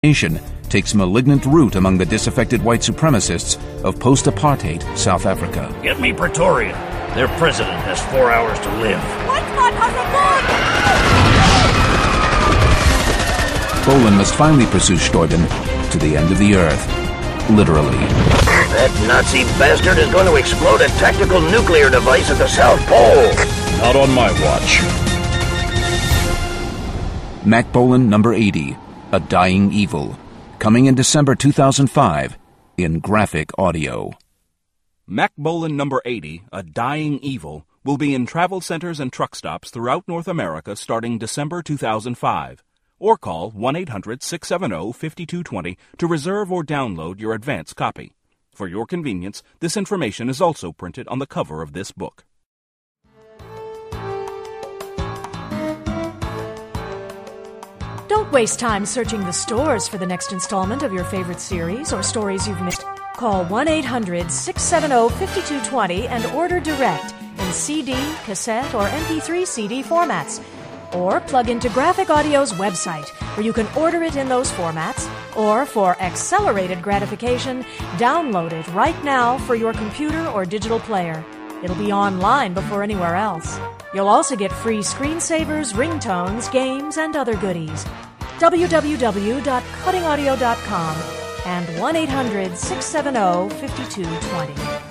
nation takes malignant root among the disaffected white supremacists of post-apartheid South Africa. Get me Pretoria. Their president has 4 hours to live. Boland must finally pursue Steuben to the end of the earth. Literally. That Nazi bastard is going to explode a tactical nuclear device at the South Pole. Not on my watch. Mac Bolan number 80, A Dying Evil. Coming in December 2005 in graphic audio. Mac Bolan number 80, A Dying Evil, will be in travel centers and truck stops throughout North America starting December 2005. Or call 1-800-670-5220 to reserve or download your advance copy. For your convenience, this information is also printed on the cover of this book. Don't waste time searching the stores for the next installment of your favorite series or stories you've missed. Call 1-800-670-5220 and order direct in CD, cassette, or MP3 CD formats. Or plug into Graphic Audio's website, where you can order it in those formats, or for accelerated gratification, download it right now for your computer or digital player. It'll be online before anywhere else. You'll also get free screensavers, ringtones, games, and other goodies. www.cuttingaudio.com and 1-800-670-5220.